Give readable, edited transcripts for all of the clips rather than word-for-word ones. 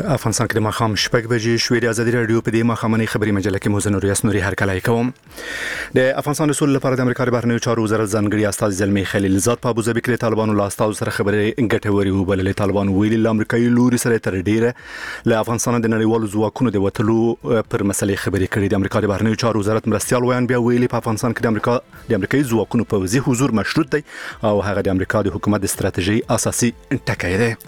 افغانستان کې د ماښام 6 بجې شوې د ازادي رادیو په دې ماښامنۍ خبري مجله کې موزن ریاست نوري هرکلای کوم. د افغانستان رسول لپاره د امریکا د بهرنیو چارو وزارت ځانګړي استاذ زلمی خلیلزاد په ابوظبي کې د طالبانو له استازو سره خبرې ګټوري وبللې. طالبان ویلي له امریکایي لوري سره تر ډیره له افغانستان د نړیوالو ځواکونو د وټلو پر مسلې خبرې کړې. د امریکا د بهرنیو چارو وزارت مرستيال ویان بیا ویلي په افغانستان کې د امریکایي ځواکونو پوځي حضور مشروط دی او هغه د امریکا د حکومت د ستراتیژي اساسي ټکی دی.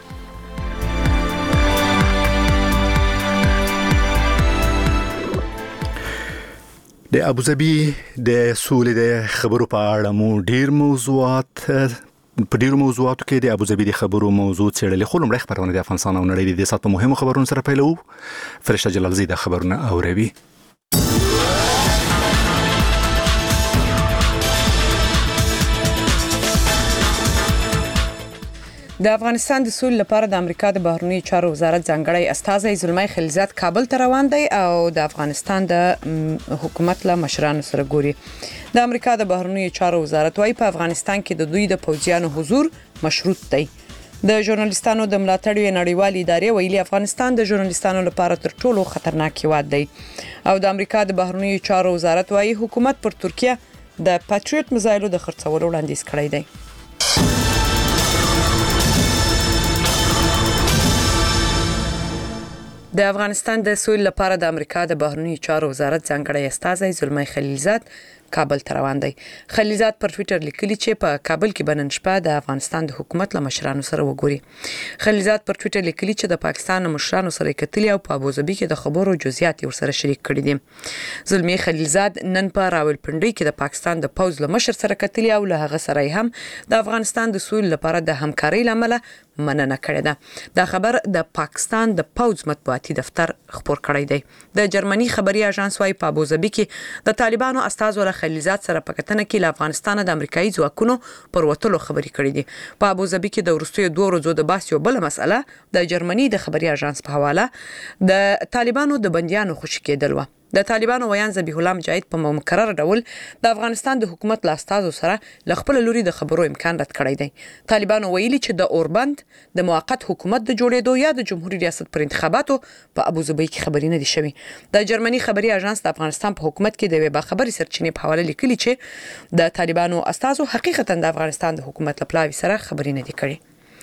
د ابوظبي د سولې د خبرو په اړه مو ډیر موضوعات کې د ابوظبي د خبرو موضوع څېړلې. خو لومړی خبرونه د افغانستان او نړۍ د سات په مهمو خبرونو سره پیلو. فرشته جلالزی د خبرونه اوروي. د افغانستان د سولې لپاره د امریکا د بهرنیو چارو وزارت ځانګړی استازی زلمی خلیلزاد کابل ته روان دی او د افغانستان د حکومت له مشرانو سره ګوري. د امریکا د بهرنیو چارو وزارت وايي په افغانستان کې د دوی د پوځیانو حضور مشروط دی. د ژورنالیستانو د ملاتړ نړیوالې ادارې ویلي افغانستان د ژورنالیستانو لپاره تر ټولو خطرناک هیواد دی او د امریکا د بهرنیو چارو وزارت وايي حکومت پر ترکیه د پاتریوت میزایلو د خرڅولو وړاندیز کړی دی. د افغانستان د سولې لپاره د امریکا د بهرنیو چارو وزارت ځانګړی استازی زلمی خلیلزاد کابل ته روان دی. خلیلزاد پر ټوئیټر لیکلی چې په کابل کې بنن شپه د افغانستان د حکومت له مشرانو سره وګوري. خلیلزاد پر ټوئیټر لیکلی چې د پاکستان مشرانو سره کتلی او په ابوظبي کې د خبرو جزئیات ورسره شریک کړي دي. زلمی خلیلزاد نن په راولپنډي کې د پاکستان د پوز له مشر سره کتلی او له هغه سره هم د افغانستان د سولې لپاره د همکارۍ لامل مننه کړې ده. دا خبر د پاکستان د پوز مطبوعاتي دفتر خبر کړی دی. د جرمني خبري اژانس وايي په ابوظبي کې د طالبانو استازو خلیلزاد سره په کتنه کې له افغانستان د امریکایي ځواکونو پر وټلو خبري کړې دي. په ابوظبي کې د ورستیو 2 ورځو د بحث یو بل مسله د جرمني د خبري اژانس په حواله د طالبانو د بنديانو خوشی کېدل و. د طالبانو ویان ذبیح الله مجاهد په مکرر ډول د افغانستان د حکومت له استازو سره ل خپل لوري د خبرو امکان رد کړی دی. طالبانو ویلي چې د اوربند د موقت حکومت د جوړېدو یا د جمهوریت ریاست پر انتخاباتو په ابوظبي کې خبري نه دي شوي. د جرمني خبري اژانس د افغانستان په حکومت کې د وی باخبري سرچینې په حواله لیکلي چې د طالبانو استازو حقیقتا د افغانستان د حکومت لپاره سره خبري نه دي کړي.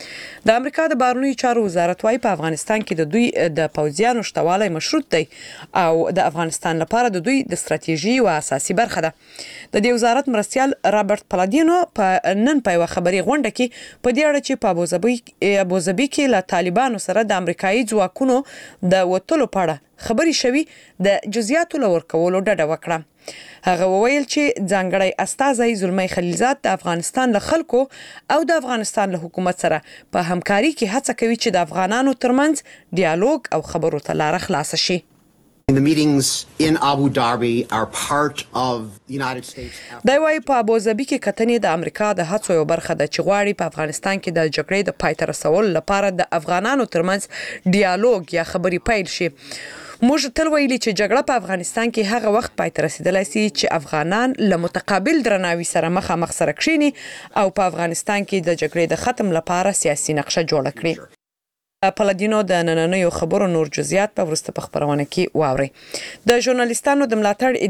د امریکا د بهرنیو چارو وزارت وايي په افغانستان کې د دوی د پوځیانو شتوالی مشروط دی او د افغانستان لپاره د دوی د ستراتیژي او اساسي برخه ده. د دې وزارت مرستيال رابرټ پلادینو په نن په خبري غونډه کې په دې اړه چې په ابوظبي کې له طالبانو سره د امریکایي ځواکونو د وټلو په اړه خبري شوي د جزئیاتو لور کولو ډډه وکړه. هغه وویل چې ځانګړی استازی زلمی خلیلزاد د افغانستان له خلکو او د افغانستان له حکومت سره په همکاري کې هڅه کوي چې د افغانانو ترمنځ ډیالوګ او خبرو ته لار خلاص شي. The meetings in Abu Dhabi are part of the United States. دا وايي په ابوظبي کې کتنې د امریکا د هڅو یو برخه ده چې غواړي په افغانستان کې د جګړې د پای ته رسولو لپاره د افغانانو ترمنځ ډیالوګ یا خبري پیل شي. موږ تل ویلي چې جګړه په افغانستان کې هغه وخت پای ته رسیدلای شي چې افغانان له متقابل درناوي سره مخامخ سره کښیني او په افغانستان کې د جګړې د ختم لپاره سیاسي نقشه جوړه کړي. پلادینو د نننیو خبرو نور جزئیات په ورسته په خبرونه کې واوري. د ژورنالیستانو د ملاتړ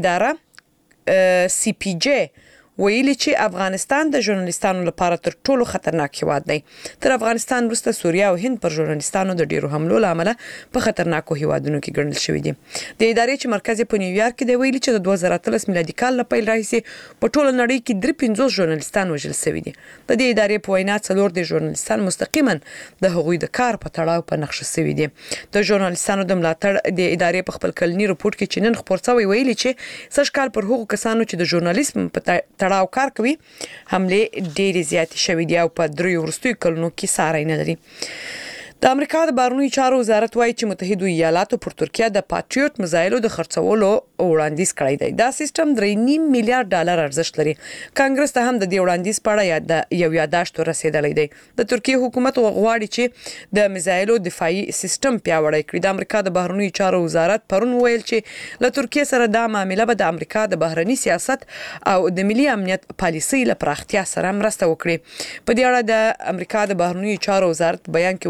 اداره سی پی جی ویلي چې افغانستان د ژورنالیستانو لپاره تر ټولو خطرناک هیواد دی. تر افغانستان وروسته سوریه او هند پر ژورنالیستانو د ډیرو حملو لامل په خطرناکو هیوادونو کې ګڼل شوی دي. د ادارې چې مرکز په نیویارک کې دی ویلي چې د 2013 میلادي کال له پیل راهیسې په ټوله نړۍ کې 53 ژورنالیستان وژل شوي دي. د دې ادارې په وینا 4 د ژورنالیستان مستقیما د هغوی د کار په تړاو په نقشه شوي دي. د ژورنالیستانو د ملاتړ د ادارې په خپل کلنی رپورت کې چې نن خبر شوی ویلي چې سږ کال پر هغو کسانو چې د ژورنالیزم په تړاو کار کوي حمله ډېرې زیاتې شوې دي او په 3 وروستیو کلونو کې ساری نه لري. د امریکا د بهرنیو چارو وزارت وايي چې متحده ایالاتو پر ترکیه د پاتریوت میزایلو د خرڅولو وړاندیز کړی دی. دا سیستم 3.5 میلیارډ ډالر ارزښت لري. کانګرس ته هم د دې وړاندیز په اړه یو یاداشت رسیدلی دی. د ترکیه حکومت غواړي چې د میزایلو دفاعي سیستم پیاوړی کړي. د امریکا د بهرنیو چارو وزارت پرون ویل چې له ترکیه سره دا معامله به د امریکا د بهرنی سیاست او د ملي امنیت پالیسۍ لپاره اړتیا سره مرسته وکړي. په دې اړه د امریکا د بهرنیو چارو وزارت بیان کې ویل شوی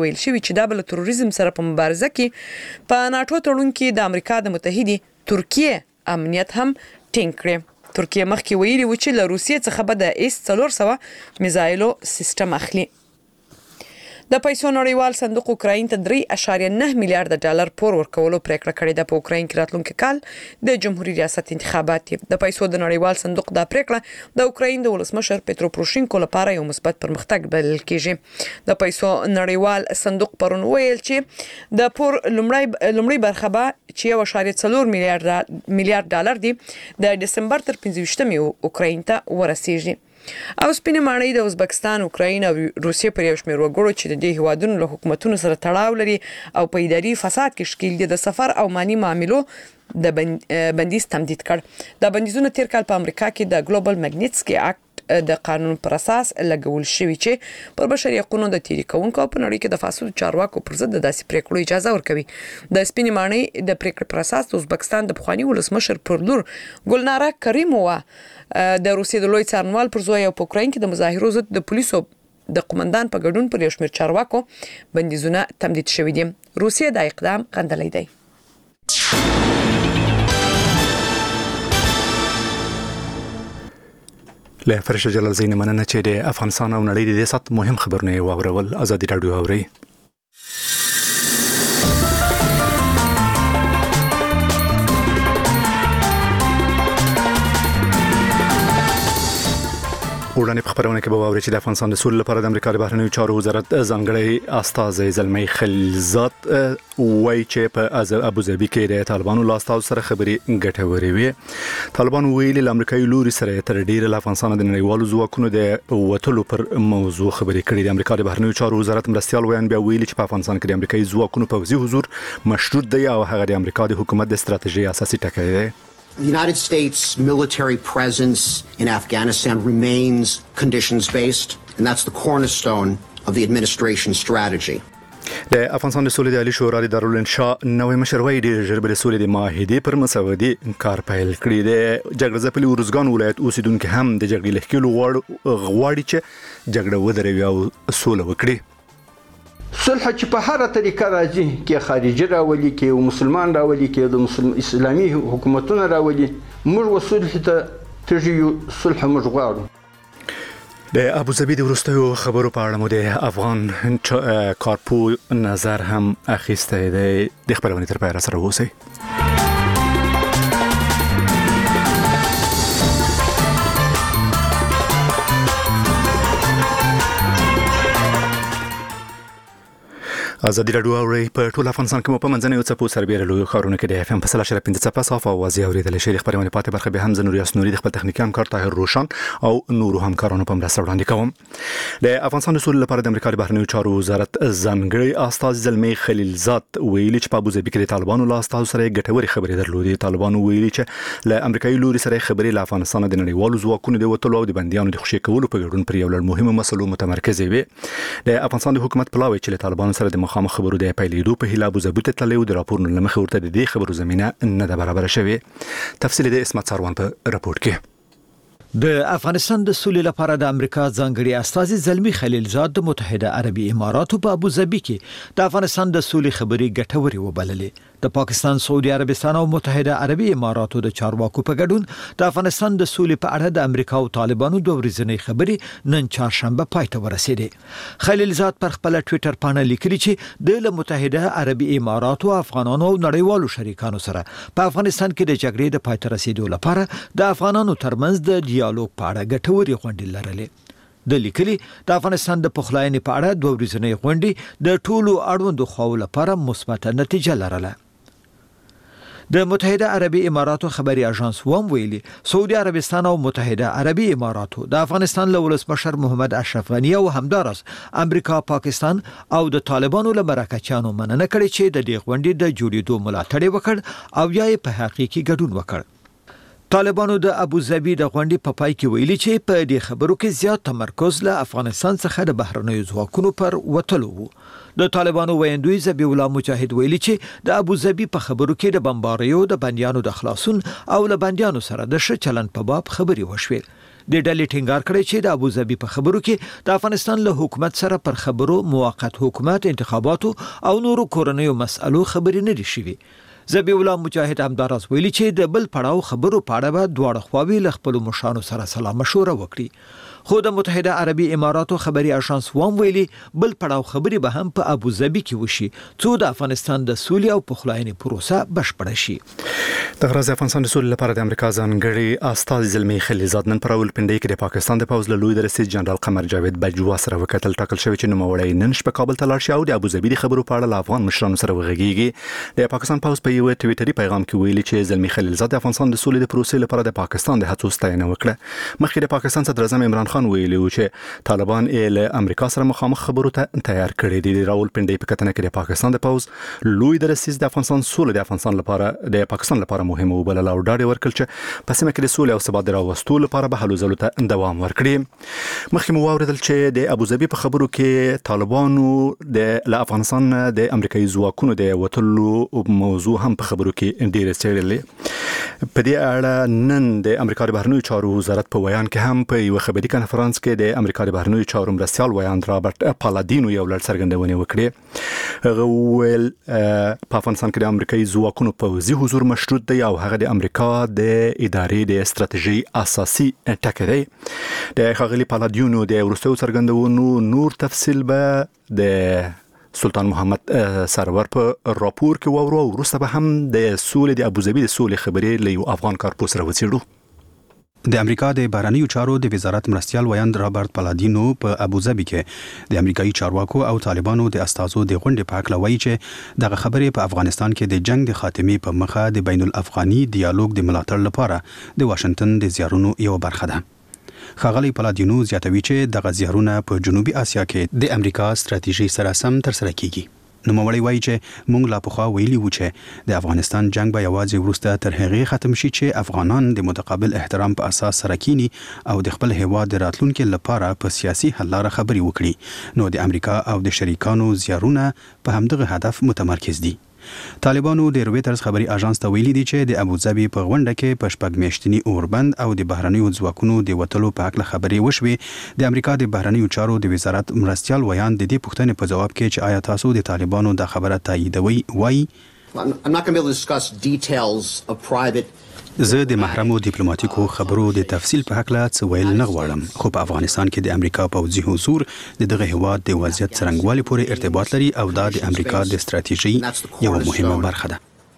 چې دا بل تروریزم سره په مبارزه کې په ناتو تړون کې د امریکا د متحده ترکیه امنیت هم ټینګ کړی. ترکیه مخکې ویلي و چې له روسیې څخه به د S-400 میزایلو سیستم اخلي. د پیسو نړیوال صندوق اوکراین ته 3.9 میلیارډ ډالر پور ورکولو پریکړه کړې ده. په اوکراین کې راتلونکي کال د جمهوریت ریاست انتخابات دي. د پیسو د نړیوال صندوق د پریکړه د اوکراین د ولسمشر پېترو پروشینکو لپاره یو مثبت پرمختګ بلل کېږي. د پیسو نړیوال صندوق پرون ویل چې د پور لومړی برخه به چې 1.4 میلیارډ ډالر دي د دسمبر تر 15 اوکراین ته ورسیږي. او سپینې ماڼۍ د ازبکستان، اوکراین او روسیې پر یو شمېر وګړو چې د دې هیوادونو له حکومتونو سره تړاو لري او په اداري فساد کې ښکیل دي د سفر او مالی معاملو د بندیز تمدید کړ. دا بندیزونه تیر کال په امریکا کې د ګلوبل ماګنیټسکي اکټ د قانون پر اساس لګول شوی چې پر بشري حقوقو د تیری کوونکو په نړۍ کې د فاسد چارواکو پر ضد د داسې پریکړو اجازه ورکوي. د سپینې ماڼۍ د پریکړې پر اساس د ازبکستان د پخوانی ولسمشر پر لور ګلناره کریمووا د روسیې د لوی څارنوال پر ځای په اوکراین کې د مظاهرو ضد د پولیسو د قومندان په ګډون پر یو شمېر چارواکو بندیزونه تمدید شوي دي. روسیې دا اقدام غندلی دی. له فرشه جلال زین مننه چې د افغانستان او نړۍ د دې سات مهم خبرونه واورول. ازادي رادیو اوري. وړاندې په خبرونه کې به واوري چې د افغانستان د سولې لپاره د امریکا د بهرنیو چارو وزارت ځانګړی استازی زلمی خلیلزاد وایي چې په ابوظبي کې د طالبانو له استازو سره خبرې ګټورې وي. طالبان ویلي له امریکایي لوري سره تر ډیره له افغانستان د نړیوالو ځواکونو د وټلو پر موضوع خبرې کړې. د امریکا د بهرنیو چارو وزارت مرستیال ویان بیا ویلي چې په افغانستان کې د امریکایي ځواکونو پوځي حضور مشروط دی او هغه د امریکا د حکومت د ستراتیژي اساسي ټکی دی. The United States military presence in Afghanistan remains conditions-based, and that's the cornerstone of the administration's strategy. د افغانستان د سولې د عالی شورا د دارالانشا نوې مشر وایي د ژبه د سولې د معاهدې پر مسودي کار پیل کړی دی. جګړه ځپلي ورزګان ولایت اوسیدونکو هم د جګړې لهکېلو غواړي چې جګړه ودروي او سوله وکړي. صلح چې په هر طریقه راځي کې خارجي راولي کې مسلمان راولي کې د اسلامي حکومتونو راولي موږ وصلح ته تجيو صلح موږ غواړو. د ابوظبي د ورستیو خبرو په اړه مو د افغان کارپو نظر هم اخیسته دی. د خبرونه تر پایه سره اوسئ. ازادي رادیو اوري په ټول افغانستان کې مو په منځنۍ څپو سربېره لوی خبرونه کې د اف ام په 15 څپه صاف او واضح اوریدل شي. خبرونه پاتې برخه به هم زنوري اسنوري د خپل تخنیکی همکار طاهر روشن او نورو همکارانو په مرسته وړاندې کوم. د افغانستان د سولې لپاره د امریکا د بهرنیو چارو وزارت ځانګړي استازی زلمی خلیلزاد ویلي چې په ابوظبي کې د طالبانو له استازو سره ګټوري خبرې درلودې. طالبانو ویلي چې له امریکایي لوري سره خبرې له افغانستان د نړیوالو ځواکونو د وټلو او د بنديانو د خوشي کولو په ګډون پر یو لړ مهمه مسلو متمرکز وي. د افغانستان د حکومت پلاوی چې له طالبانو سره د مخامخ خبرو د لیدو په هیله ابوظبي ته تللی د راپورونو لمخې ورته د دې خبرو زمينه نه ده برابر شوې. تفصیل د اسمت سروان په راپور کې. د افغانستان د سولې لپاره د امریکا ځانګړي استازي زلمی خلیلزاد د متحده عربي اماراتو په ابوظبي کې د افغانستان د سولې خبرې ګټوري وبللې. د پاکستان، سعودي عربستان او متحده عربي اماراتو د چارواکو په ګډون د افغانستان د سولې په اړه د امریکا او طالبانو د ورځنۍ خبرې نن چهارشنبه پای ته ورسېدې. خلیلزاد پر خپل ټوئیټر باندې لیکلي چې د متحده عربي اماراتو، افغانانو او نړیوالو شریکانو سره په افغانستان کې د جګړې د پای ته رسیدو لپاره د افغانانو ترمنځ د ډیالوګ په اړه ګټوري غونډې لرلې. د لیکلي د افغانستان د پخلاینې په اړه د ورځنۍ غونډې د ټولو اړوندو خواو لپاره مثبت نتیجه لرله. د متحده عربي اماراتو خبري اژانس ووم ویلي سعودي عربستان او متحده عربي اماراتو د افغانستان له ولسمشر محمد اشرف غنی او همدارس امریکا، پاکستان او د طالبانو له مرکچانو مننه کړې چې د دې غونډې د جوړېدو ملاتړ وکړ او یا په حقیقي ګډون وکړ. طالبانو د ابوظبي د غونډې په پای کې ویلي چې په دې خبرو کې زیات تمرکز له افغانستان څخه د بهرنیو ځواکونو پر وټلو وو. د طالبانو ویندوی ذبیح الله مجاهد ویلي چې د ابوظبي په خبرو کې د بمباریو د بنديانو د خلاصون او له بنديانو سره د ښه چلند په باب خبري وشوې. د ډلې ټینګار کړی چې د ابوظبي په خبرو کې د افغانستان له حکومت سره پر خبرو موقت حکومت انتخاباتو او نورو کورنیو مسألو خبرې نه دي شوي. ذبیح الله مجاهد همداراز ویلي چې د بل پړاو خبرو په اړه به دواړه خواوې له خپلو مشرانو سره سلا مشوره وکړي. خو د متحده عربي اماراتو خبري اژانس وام ویلي بل پړاو خبري به هم په ابوظبي کې وشي څو د افغانستان د سولې او پخلاینې پروسه بشپړه شي. د غرض افغانستان د سولې لپاره د امریکا ځانګړي استازي زلمي خلیلزاد نن پر راولپنډۍ کې د پاکستان د پوځ له لوی درسي جنرال قمر جاوید بجوا سره وکتل. ټاکل شوی چې نوموړی نن شپه کابل ته لاړ شي او د ابوظبي د خبرو په اړه له افغان مشرانو سره وغږیږي. د پاکستان پوځ په یو ټویټري پیغام کې ویلي چې زلمي خلیلزاد د افغانستان د سولې د پروسې لپاره د پاکستان د هڅو ستاینه وکړه. مخکې د پاکستان صدر اعظم عمران خان ویلي و چې طالبان له امریکا سره مخامخ خبرو ته تیار کړي دي. د راولپنډۍ په کتنه کې د پاکستان د پوځ لوی درسیز د افغانستان سولې د افغانستان لپاره د پاکستان لپاره مهمه وبلل او ډاډ ورکړ چې په سیمه کې د سولې او ثبات راوستلو لپاره به هلو ځلو ته دوام ورکړي. مخکې مو واوریدل چې د ابوظبي په خبرو کې طالبانو د افغانستان د امریکایي ځواکونو د وټلو موضوع هم په خبرو کې ډېر څېړلې. په دې اړه نن د امریکا د بهرنیو چارو وزارت په بیان کې هم په یو خبري کانفرنس کې د امریکا د بهرنیو چارو مرستیال ویاند رابرټ پالادینو یو لړ څرګندونې وکړې. هغه ویل په افغانستان کې د امریکایي ځواکونو پوځي حضور مشروط دی او هغه د امریکا د ادارې د استراتیژي اساسي ټکی دی. د ښاغلي پالادینو د وروستیو څرګندونو نور تفصیل به د سلطان محمد سرور په راپور کې وورو او وروسته به هم د سولې د ابوظبي د سولې خبرې له یو افغان کارپوس راوڅېړو. د امریکا د بهرنیو چارو د وزارت مرستیال ویاند رابرټ پالادینو په ابوظبي کې د امریکایي چارواکو او طالبانو د استازو د غونډې په اړه وایي چې دغه خبرې په افغانستان کې د جنگ د خاتمې په مخه د بین الافغاني ډیالوګ د ملاتړ لپاره د واشنگټن د زیارونو یو برخه ده. ښاغلی پالادینو زیاتوي چې دغه زیارونه په جنوبي اسیا کې د امریکا ستراتیژي سره سم ترسره کیږي. نوموړی وایي چې موږ لا پخوا ویلي وو چې د افغانستان جنگ به یوازې وروسته تر هغې ختم شي چې افغانان د متقابل احترام په اساس سره کینی او د خپل هیواد د راتلونکي لپاره په سیاسي حل لاره خبرې وکړي. نو د امریکا او د شریکانو زیارونه په همدغه هدف متمرکز دي. طالبانو د رويټرز خبري اژانس ته ویلي دي چې د ابوظبي په غونډه کې په شپږ میاشتني اوربند او د بهرنیو ځواکونو د وټلو په اړه خبرې وشوې. د امریکا د بهرنیو چارو د وزارت مرستیال ویاند د دې پوښتنې په جواب کې چې آیا تاسو د طالبانو د خبره تاییدوي وایي I'm not going to be able to discuss details of private زه د محرمو ډیپلوماټیکو خبرو د تفصیل په حق لا څه ویل نه غواړم، خو په افغانستان کې د امریکا پوځي حضور د دغه هیواد د وضعیت څرنګوالي پورې ارتباط لري او دا د امریکا د ستراتیژي یو مهمه برخه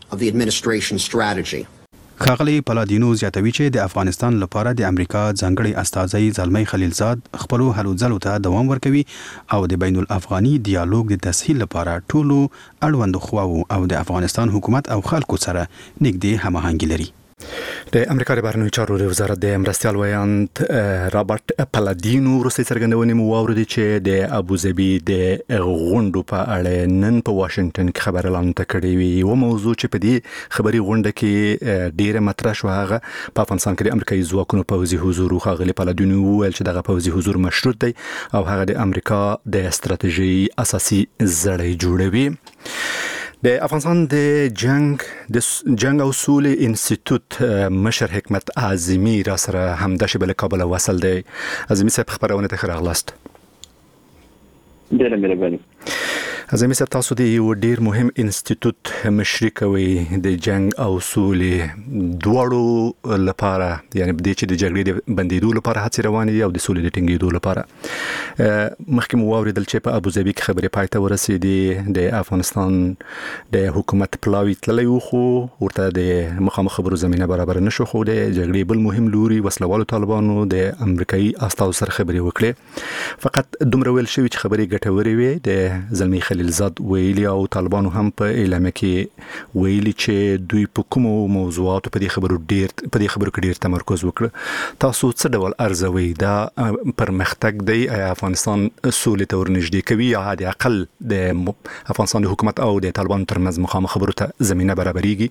ده. ښاغلی پالادینو زیاتوي چې د افغانستان لپاره د امریکا ځانګړي استازی زلمی خلیلزاد خپلو هلو ځلو ته دوام ورکوي او د بین الافغاني ډیالوګ د تسهیل لپاره ټولو اړوندو خواو او د افغانستان حکومت او خلکو سره نږدې هماهنګي لري. د امریکا د بهرنیو چارو وزارت د مرستیال ویاند رابرټ پالادینو وروستي څرګندونې مو واوریدې چې د ابوظبي د غونډو په اړه نن په واشنگټن کې خبره اعلان کړې وي. یو موضوع چې په دې خبري غونډه کې ډیره مطرح شو هغه په افغانستان کې د امریکایي ځواکونو پوځي حضور. ښاغلي پالادینو ویل چې دغه پوځي حضور مشروط دی او هغه د امریکا د ستراتیژي اساسي زړی جوړوي. د افغانستان د جنگ او سولې انسټیټیوټ مشر حکمت اعظمي را سره همداش بل کابل وصل دی. اعظمي صاحب خبرونه ته راغلاست. ډیره مهرباني. اعظمي صاحب تاسو د یو ډیر مهم انسټیټیوټ مشري کوي د جنگ او سولې دواړو لپاره، یعنی د دې چې د جګړې د بندیدو لپاره هڅې روانې دي او د سولې د ټینګېدو لپاره. مخکې مو واوریدل چې په ابوظبي کې خبرې پای ته ورسېدې. د افغانستان د حکومت پلاوی تللی و خو ورته د مخامخ خبرو زمينه برابر نشو، خو د جګړې بل مهم لوري وسلوالو طالبانو د امریکایي استازو سره خبرې وکړې. فقط دومره ویل شوی چې خبرې ګټورې وي. د زلمی خلیلزاد ویلي او طالبانو هم په اعلامیه کې ویلي چې دوی په کومو موضوعاتو په دې خبرو کې ډیر تمرکز وکړ. تاسو څه ډول ارزوي دا پرمختګ دی؟ افغانستان سولې ته ورنږدې کوي یا د اقل د افغانستان د حکومت او د طالبانو ترمنځ مخامخ خبرو ته زمينه برابرېږي؟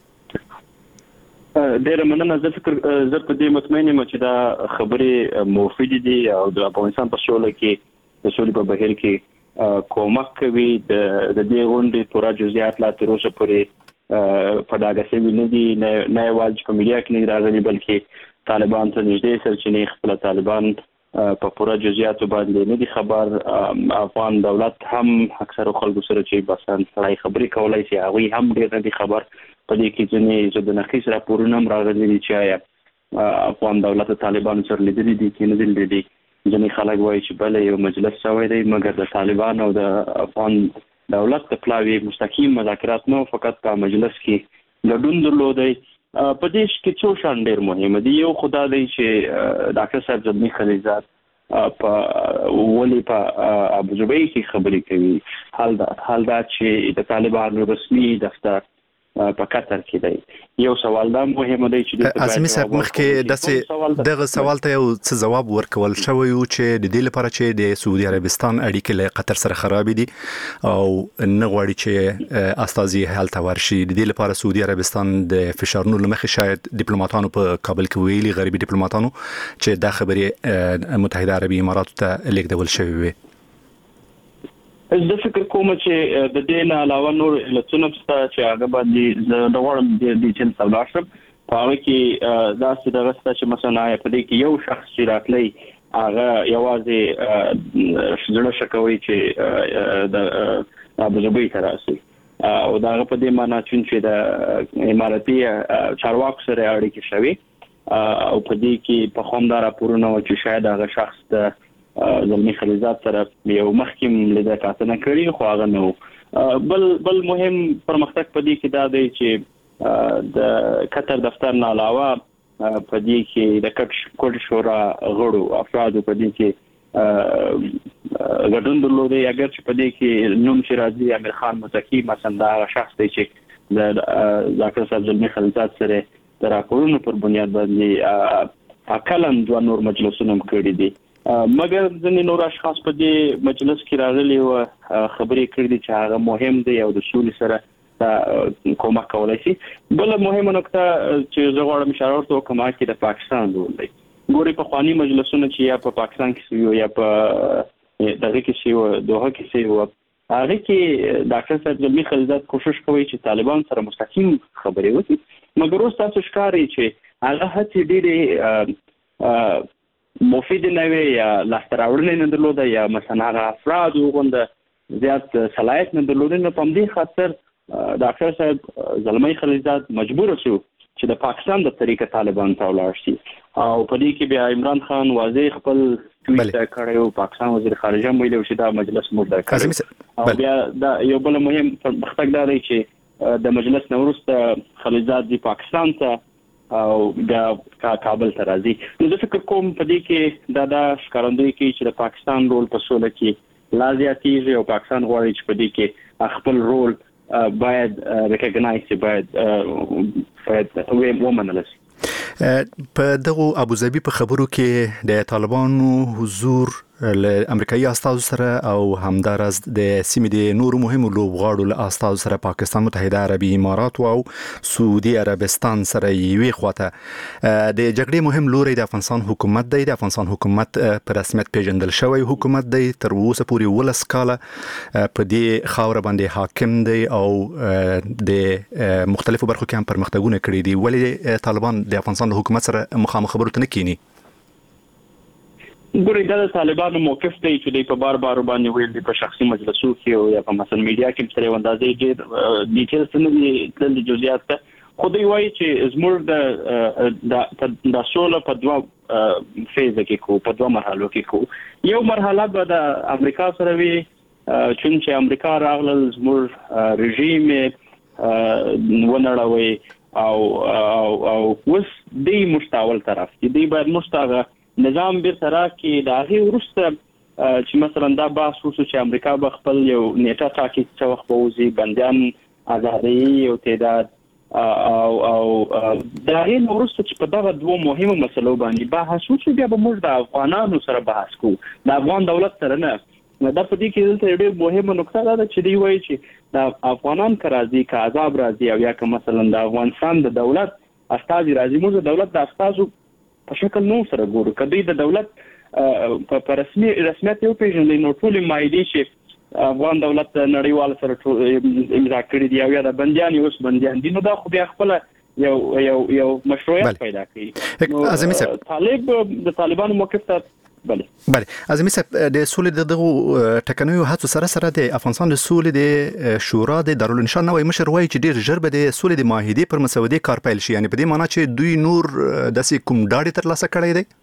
ډېر مننه. زه په دې مطمئن یم چې دا خبرې مفیدې دي او د افغانستان په سوله کې د سولې په بهیر کې کومک کوي. د دې غونډې پوره جزئیات لا تر اوسه پورې په ډاګه شوي نه دي، نه یوازې په میډیا کې نه راغلي بلکې طالبان ته نږدې سرچینې خپل طالبان په پوره جزئیاتو باندې نه دي خبر. افغان دولت هم اکثر خلکو سره چې بس سړی خبرې کولای شي هغوی هم ډېر نه دي خبر. په دې کې ځینې ضد نقیص راپورونه هم راغلي دي چې افغان دولت طالبان سره لیدلي دي کې نه دي لیدلي. ځینې خلک وایي چې بله یو مجلس شوی دی مګر د طالبان او د افغان دولت د پلاوي مستقیم مذاکرات نه فقط په مجلس کې ګډون درلودی. په دې کې څو شان ډېر مهمه دي. یو خدا دی چې ډاکټر صاحب زلمي خلیلزاد ولې په ابوظبي کې خبرې کوي. حال دا چې د طالبانو رسمي دفتر په قطر کې دی. یو سوال دا مهمه دی چې اعظمي صاحب مخکې دغه سوال ته یو څه جواب ورکول شوی و چې د دې لپاره چې د سعودي عربستان اړیکې له قطر سره خراب دي او نه غواړي چې استازي هلته ورشي. د دې لپاره سعودي عربستان د فشارونو لمخې شاید ډیپلوماټانو په کابل کې ویلي غربي ډیپلوماټانو چې دا خبرې متحده عربي اماراتو ته لیږدول شوی وي. زه فکر کوم چې د دې نه علاوه نور علتونه شته چې هغه باندې د غوړم د ډیټیل سوال شم. په هغه کې داسې دغه شته چې مثلا په دې کې یو شخص چې راتلی هغه یوازې زړه شکوي چې د ابوظبي ته راسي او دا په دې معنی چې د اماراتي چارواکو سره اړیکې شوي او په دې کې په خوندار راپورونه و چې شاید هغه شخص د زلمي خلیلزاد سره یو مخکیم لیدل کاتنه کړی خو هغه نو. بل مهم پرمختګ په دې کې دا دی چې د قطر دفتر نه علاوه په دې کې د کډ شورا غړو افرادو په دې کې ګډون درلودي. اگر چې په دې کې نوم چې راځي امیر خان متقی مثلا دا شخص دی چې د ډاکټر صاحب زلمي خلیلزاد سره د راپورونو پر بنیاد باندې اکلن دوه نور مجلسونه کړی دي. مګر ځینې نور اشخاص په دې مجلس کې راغلي او خبرې کړې دي چې هغه مهم دی او د سولې سره کومک کولای شي. بل مهمه نکته چې زه غواړم اشاره وکړم چې د پاکستان رول دی. ګوري په خواني مجلسونه چې یا په پاکستان کې شوي یا په دغه کې شوي دوه کې شوي هغه کې ډاکټر صاحب زلمي خلیلزاد کوشش کوي چې طالبان سره مستقیم خبرې وکړي مګر اوس تاسو ښکاري چې هغه هڅې ډېرې مفید نه وي یا لاسته راوړنې نه درلوده یا مثلا هغه افراد وغونډه زیات صلاحیت نه درلوده. نو په دې خاطر ډاکټر صاحب زلمي خلیلزاد مجبور شو چې د پاکستان د طریقه طالبان ته ولاړ شي او په دې کې بیا عمران خان واضح خپل ټویټ کړی او پاکستان وزیر خارجه ویلي چې دا مجلس مرده کړی او بیا دا یو بل مهم پرمختګ دا دی چې د مجلس نه وروسته خلیلزاد دی پاکستان ته او د کابل ته راځي. نو زه فکر کوم په دې کې دا ښکارندوی کوي چې د پاکستان رول په سوله کې لا زیاتېږي او پاکستان غواړي چې په دې کې خپل رول باید ریکګنایز باید ومنل شي. په دغه ابوظبي په خبرو کې د طالبانو حضور له امریکایي استازو سره او همدارس د سیمې د نورو مهمو لوبغاړو له استازو سره پاکستان متحده عربي امارات او سعودي عربستان سره یوې خواته د جګړې مهم لوري د افغانستان حکومت دی. د افغانستان حکومت په رسمیت پیژندل شوی حکومت دی. تر اوسه پورې 12 کاله په دې خاور باندې حاکم دی او د مختلفو برخو کې هم پرمختګونه کړي دي. ولې طالبان د افغانستان حکومت سره مخامخ خبرو ته نه کینی؟ ګورې دا د طالبانو موقف دی چې دوی په بار باندې ویل دي په شخصي مجلسو کې او یا په مثلا میډیا کې ترې اندازې ډېر ډیټیلز نه دي تللي جزئیات ته. خو دوی وایي چې زموږ د سوله په دوه فیزه کې کو په دوه مرحلو کې کو. یو مرحله به د امریکا سره وي چې امریکا راغلل زموږ رژیم ونړوي او اوس دوی مشتاول طرف دي. دوی باید مشتاغه نظام بیرته راکړي. د هغې وروسته چې مثلا دا بحث وشو چې امریکا به خپل یو نیټه ټاکي څه وخت به وځي بندیان ازادوي یو تعداد او د هغې نه وروسته چې په دغه دوه مهمو مسلو باندې بحث وشو بیا به موږ د افغانانو سره بحث کوو د افغان دولت سره نه. دا په دې کې دلته ډېر مهمه نکته دا ده چې دوی وایي چې د افغانان که راځي که عذاب راځي او یا که مثلا د افغانستان د دولت استازي راځي موږ د دولت د استازو په شکل نو سره ګورو. که دوی د دولت په رسمیت یو پیژندل نو ټولې مایدې چې افغان دولت نړیوال سره امضا کړی دی او یا د بنديان اوس بنديان دي نو دا خو بیا خپل یو مشروعیت پیدا کړي. اعظمي صاحب طالب د طالبانو موقف ته بله اعظمي صاحب د سولې دغه ټکنیو هڅو سره د افغانستان د سولې د شورا د دارالانشا نوې مشر وایي چې ډیر ژر به د سولې د معاهدې پر مسودې کار پیل شي، یعنی په دې معنی چې دوی نور داسې کوم ډاډ ترلاسه کړی دی.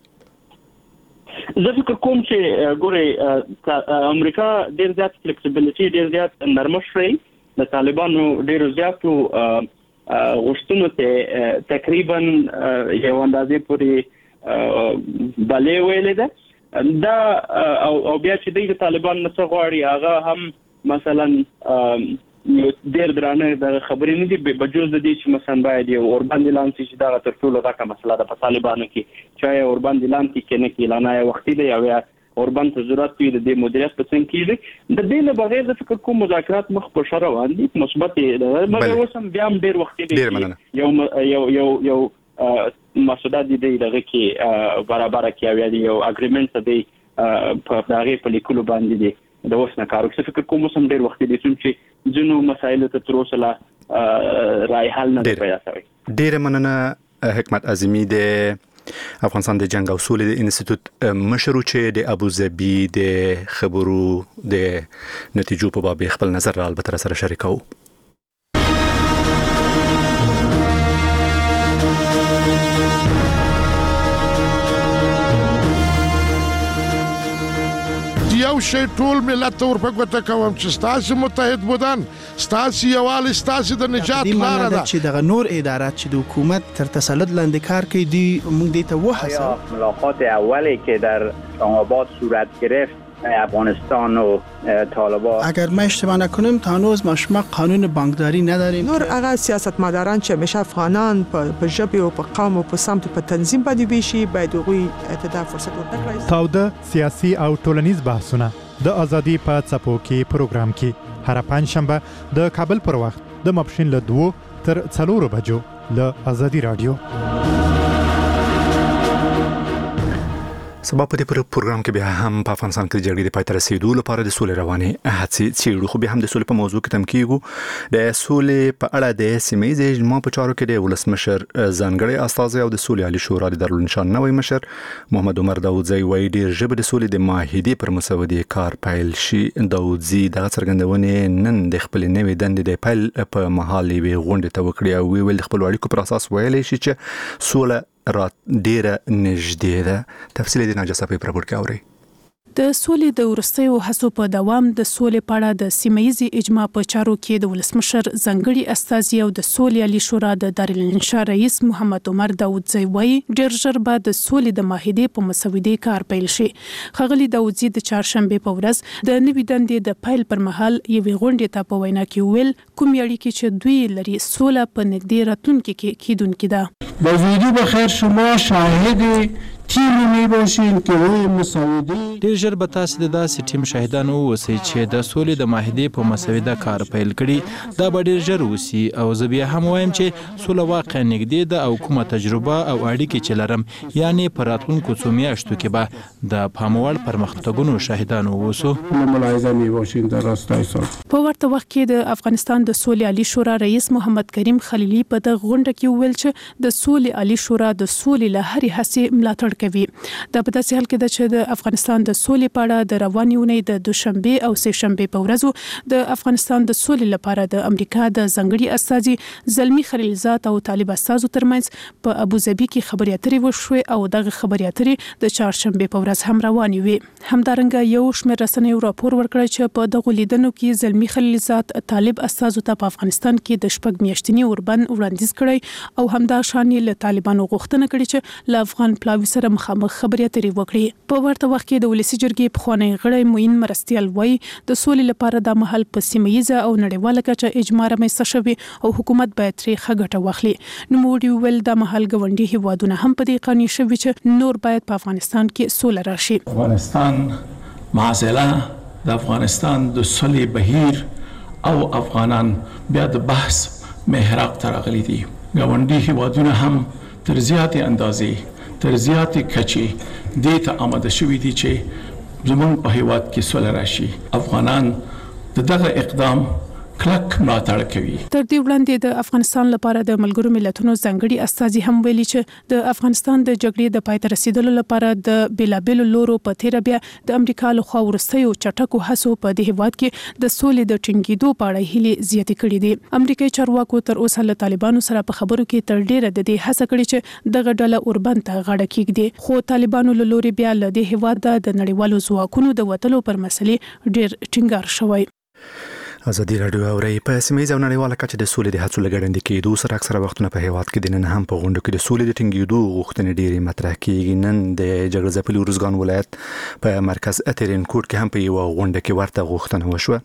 زه فکر کوم چې ګوري امریکا ډیر زیات فلیکسیبিলিټي ډیر زیات نرمش لري د طالبانو ډیر زیاتو غوښتنو ته تقریبا یو اندازې پورې بلې ویلې ده دا او بیا چې د طالبان نه څه غواړي هغه هم مثلا ډیر درانه د خبرې نه دي بجوز د دې چې مثلا باید یو اوربان دلان چې دا تر ټولو راکه مسله ده په طالبانو کې چې اوربان دلان کې نه کې لانه وختي دی او اوربان ته ضرورت دی د مدیریت په څنګه کې د دې نه بغیر د فکر کوم مذاکرات مخ په شر روان دي مثبت مګر اوس هم بیا ډیر وختي دی یو مسوده دی دغه کې برابر کې یو اګریمنت دی په دغه په لیکلو باندې دی د اوس نه کارو څه فکر کوم سم ډیر وخت دي چې جنو مسایل ته تر اوسه لا رای حل نه پیدا شوی. ډیر مننه حکمت اعظمي د افغانستان د جنگ او سولې د انسټیټیوټ مشر چې د ابوظبي د خبرو د نتیجو په باب خپل نظر را البته سره شریکو. یو شی ټول ملت ته ورپګوته کوم چې ستاسو متحد بودن ستاسو یوالي ستاسو د نجات لاره ده چې دغه نور ادارات چې د حکومت تر تسلط لاندې کار کوي دی موږ دې ته وحسه ملاقات اولی که در اسلام‌آباد صورت گرفت افغانستان و طالبان اگر ما اشتباه نکنیم تا هنوز ما قانون بانکداری نداریم. نور هغه سیاستمداران چې همیشه افغانان په ژبه او په قوم او په سمت په تنظیم باندې ویشي باید هغوی ته فرصت ورکړي. تاوده سیاسي او ټولنیز بحثونه د ازادي په څپو کې پروګرام کې هر پنځشنبه د کابل پر وخت د ماپښین له 2 تر 4 بجو له ازادي رادیو. سبا په دې پروګرام کې بیا هم په افغانستان کې د جګړې د پای ته رسیدو لپاره د سولې روانې هڅې څیړو، خو بیا هم د سولې په موضوع کې تم کیږو. د سولې په اړه د سیمه ییز اجماع په چارو کې د ولسمشر ځانګړی استازی او د سولې عالی شورا د دارالانشا نوې مشر محمد عمر داودزی وایي ډیر ژبه د سولې د معاهدې پر مسودې کار پیل شي. داودزی دغه څرګندونې نن د خپل نوې دندې د پیل په مهال یې غونډه ته وکړه او ویل د خپل اړیکو پر اساس ویلې شي چې سوله را ډیره نږدې ده. تفصیل د ناجا صاحب په راپور کې اوري. د سولې د ورستیو هڅو په دوام د سولې په اړه د سیمه‌یزي اجماع په چارو کې د ولسمشر ځانګړي استازي او د سولې عالی شورا د دارالانشا رئیس محمد عمر داودزی وایي ډېر ژر به د سولې د معاهدې په مسودې کار پیل شي. ښاغلي داودزی د چهارشنبه په ورځ د نوې دندې د پیل پر مهال یوې غونډې ته په وینا کې ویل کوم اړیکې چې دوی لري سوله په نږدې راتلونکي کې کیدونکې ده. با وجود بخیر شما شاهد تیمی می باشین که روی مسودی ډیر ژر به تاسو د داسې ټیم شاهدان اوسئ چې د سولې د معاهدې په مسوده کار پیل کړي. دا به ډیر ژر وسی او زه بیا هم وایم چې سوله واقعا نږدې ده او کومه تجربه او اړیکې چې لرم یعنی په راتلونکو څو میاشتو کې به د پاموړ پرمختګونو شاهدان اوسو. ملاحظه می باشین در راستای سول. په ورته وخت کې د افغانستان د سولې عالی شورا رئیس محمد کریم خلیلی په دغه غونډه کې ویل چې د سولې عالی شورا د سولې له هرې هڅې ملاتړ کوي. دا په داسې حال کې ده چې د افغانستان د سولې په اړه د روانې اونۍ د دوشنبه او سه شنبه په ورځو د افغانستان د سولې لپاره د امریکا د ځانګړي استازي زلمی خلیلزاد او طالب استازو ترمنځ په ابوظبي کې خبرې اترې وشوې او دغه خبرې اترې د چهارشنبه په ورځ هم روانې وې. همدارنګه یو شمېر رسنیو راپور ورکړی چې په دغه لیدنو کې زلمی خلیلزاد طالب استازو ته په افغانستان کې د شپږ میاشتنی اوربند وړاندیز کړی او همدا شان له طالبانو غوښتنه کړې چې له افغان پلاوي سره مخامخ خبرې اترې وکړي. په ورته وخت کې د ولسی جرګې پخوانی غړی موین مرستیال وایي د سولې لپاره د محل په سیمه‌یزه او نړیواله کچه اجماع رامنځته شوی او حکومت باید ترې ښه ګټه واخلي. نوموړي ویل د محل ګاونډي هیوادونه هم په دې قانع شوي چې نور باید په افغانستان کې سوله راشي. افغانستان معضله د افغانستان د سولې بهیر او افغانان بیا د بحث محراق ته راغلي دي. ګاونډي هیوادونه هم تر زیاتې اندازې تر زیاتې کچې دې ته آماده شوي دي چې زمونږ په هیواد کې سوله راشي. افغانان دغه اقدام کلک ملاتړ کوي. تر دې وړاندې د افغانستان لپاره د ملګرو ملتونو ځانګړي استازي هم ویلي چې د افغانستان د جګړې د پای ته رسیدلو لپاره د بیلابېلو لورو په تیر بیا د امریکا لخوا ورستیو چټکو هڅو په دې هیواد کې د سولې د ټینګېدو په اړه هیلې زیاتې کړې دي. امریکایي چارواکو تر اوسه له طالبانو سره په خبرو کې تر ډیره د دې هڅه کړې چې دغه ډله اوربند ته غاړه کېږدي، خو طالبانو له لوري بیا له دې هیواد د نړیوالو ځواکونو د وټلو پر مسلې ډیر ټینګار شوی. ازادي راډیو اوري په سیمه او نړیواله کچه د سولې د هڅو لګړندې کېدو سره اکثره وختونه په هیواد کې د نن هم په غونډو کې د سولې د ټینګېدو غوښتنې ډېرې مطرح کېږي. نن د جګړه ځپلي ارزګان ولایت په مرکز اترینکوټ کې هم په یو غونډه کې ورته غوښتنه وشوه.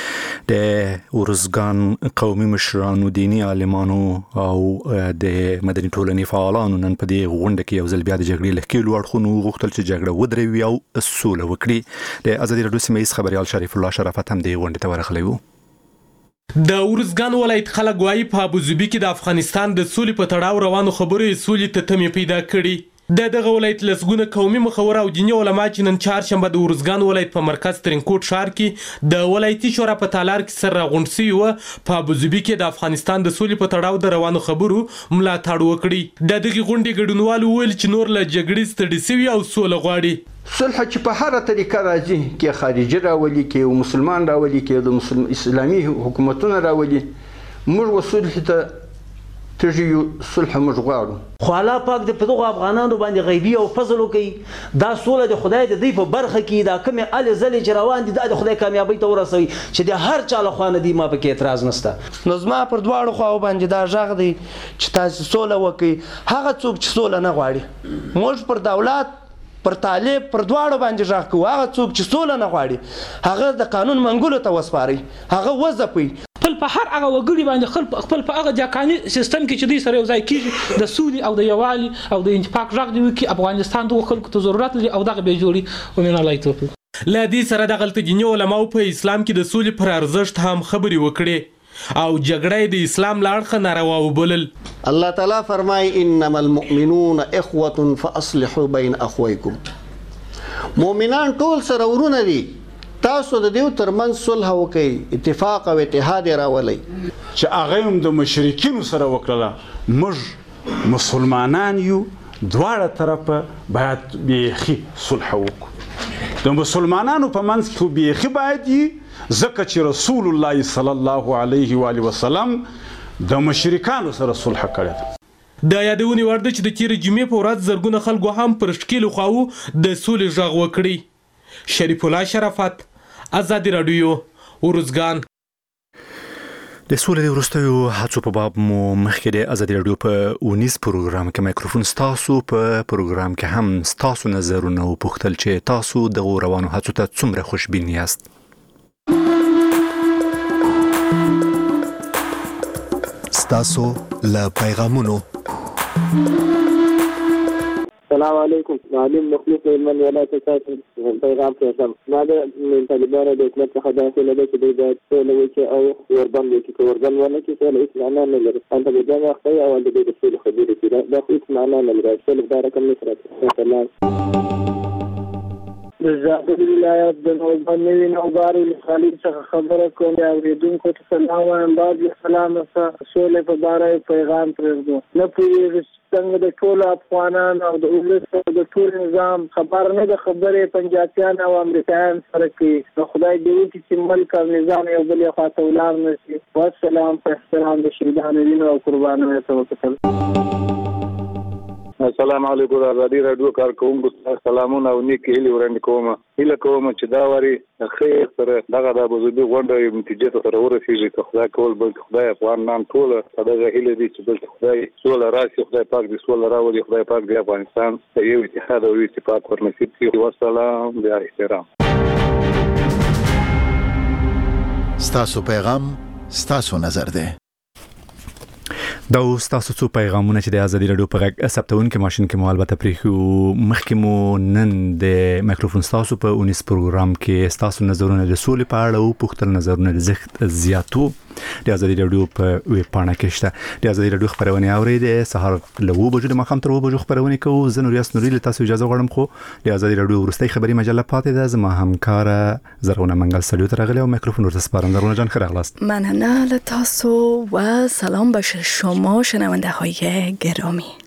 د ارزګان قومي مشرانو، دینی عالمانو او د مدني ټولنې فعالانو نن په دې غونډه کې یو ځل بیا د جګړې له ښکېلو اړخونو غوښتل چې جګړه ودروي او سوله وکړي. د ازادي راډیو سیمه خبريال شریف الله شرافت هم د غونډې ته ورغلی و. د ارزګان ولایت خلک وايي په ابوظبي کې د افغانستان د سولې په تړاو روانو خبرو سولې ته تمې پیدا کړي. دغه ولایت لسګونه قومي مخور او دیني علما چې نن چهارشنبه د ارزګان ولایت په مرکز ترینکوټ ښار کې د ولایتي شورا په تالار کې سره راغونډ شوي وو، په ابوظبي کې د افغانستان د سولې په تړاو د روانو خبرو ملاتړ وکړي. د دغه غونډې ګډونوالو ویل چې نور له جګړې ستړي شوي او سوله غواړي. صلح چې په هر طریقه راځي کې خارجي راولي کې مسلمان راولي کې د اسلامي حکومتونه راولي، موږ وصلح ته تجي صلح موږ غواړو. خو الله پاک د پدغه افغانانو باندې غیبی او فضل کوي. دا سوله د خدای د دې په برخه کې دا کوم ال زل جروان دي د خدای کامیابی ته ورسوي چې د هر چا له خوانه دی ما په کې اعتراض نشته. نو زما پر دواړو خواو باندې دا ژغ دی چې تاسو سوله وکړي. هغه څوک چې سوله نه غواړي، موږ پر دولت پر طالب پر دواړو باندې ژغ کوو. هغه څوک چې سوله نه غواړي هغه د قانون منګولو ته وسپاري، هغه وځپي. خپل په هر هغه وګړي باندې خپل په هغه ځکاني سیستم کې چې دوی سره یو ځای کیږي د سولې او د یووالي او د انتفاق ژغ دی وکړي. افغانستان د خلکو ته ضرورت لري او دغه به جوړي. ومن الله توفیق. له دې سره د غلط دیني علماو په اسلام کې د سولې پر ارزښت هم خبرې وکړي او جګړه د اسلام لاړخه ناروا وبلل. الله تعالی فرمای انما المؤمنون اخوه فاصلحوا بين اخويكم. مؤمنان ټول سره ورونه دي، تاسو د دیو ترمن صلح وکي، اتفاق او اتحاد راولي. چې هغه هم د مشرکین سره وکړه. موږ مسلمانان یو، دواړه طرفه باید بیخي صلح وکړو. د مسلمانانو په منځ کې بیخي باید ځکه چې رسول الله صلی الله علیه و آله وسلم د مشرکانو سره صلح کړی دی. د یادونې وړ ده چې د تیر جمعې په ورځ زرګونه خلکو هم پر ښکېلو خواو د سولې غږ وکړي. شریف الله شرافت، ازادي راډیو، ارزګان. د سولې د وروستیو هڅو په باب مو مخکې د ازادي راډیو په اونیز پروګرام کې مایکروفون ستاسو په پروګرام کې هم ستاسو نظرونه وپوښتل چې تاسو د روانو هڅو ته څومره خوشبین یاست. ستاسو له پیغامونو. السلام علیکم. معلم مخلص من ولایت ساتل پیغام پیغام ما د طالبانو د حکومت څخه داخله ده چې دوی باید سوله وکړي او وربند وکړي. که وربند ونه کړي سوله هېڅ معنا نه لري. هلته به جنګ اخته وي او هلته دوی د سولې خبرې کوي. دا خو هېڅ معنا نه لري. سوله دا رقم نه سره د زابل ولایت د نوبانوي نوباري خالد څخه خبره کوم. اوریدونکو ته سلام وایم. بعد سلام سره سولې په باره پیغام پرېږدو. نه پوهېږي څنګه د ټولو افغانان او د ولس د ټول نظام خبر نه د خبرې پنجابیان او امریکایان سره کوي. نو خدای دې وکړي چې ملک او نظام یو بل خوا ته ولاړ نه شي. والسلام په احترام د شهیدانو وینو او قربانیو ته وکتل. السلام علیکم. ازادي راډیو کارکونکو سلامونه او نیک هیلې وړاندې کوم. هیله کوم چې دا واري خیر سره دغه د ابوظبي غونډه نتیجې ته سره ورسېږي. که خدای کول بل خدای افغانان ټول دغه هیله دي چې بل خدای سوله راشي. خدای پاک دې سوله راولي. خدای پاک دې افغانستان ته یو اتحاد او اتفاق ورنصیب کړي. والسلام بیا احترام. ستاسو پیغام ستاسو نظر ده. دا اوس تاسو څو پیغامونه چې د ازادي رادیو په غږ ثبتون کې ماشين کې مو البته پریخو مخکې مو نن د مایکروفون تاسو په اونیس پروګرام کې تاسو نظرونه د سولې په اړه او پوښتنه نظرونه د زیات زیاتو د ازادي رادیو په ویب پاڼه کې شته. د ازادي رادیو خبرونه اورئ د سهار له 2 بجو د ماښام تر 2 بجو خبرونه کوو. زه نور یاس نوري له تاسو اجازه غواړم خو د ازادي رادیو ورستۍ خبري مجله پاتې ده. زما همکار زرغونه منګل سلیو تر غلې او مایکروفون ورته سپارم. زرغونه جان خیر اغلاست. ممنون از تاسو و سلام به شما شنونده های گرامی.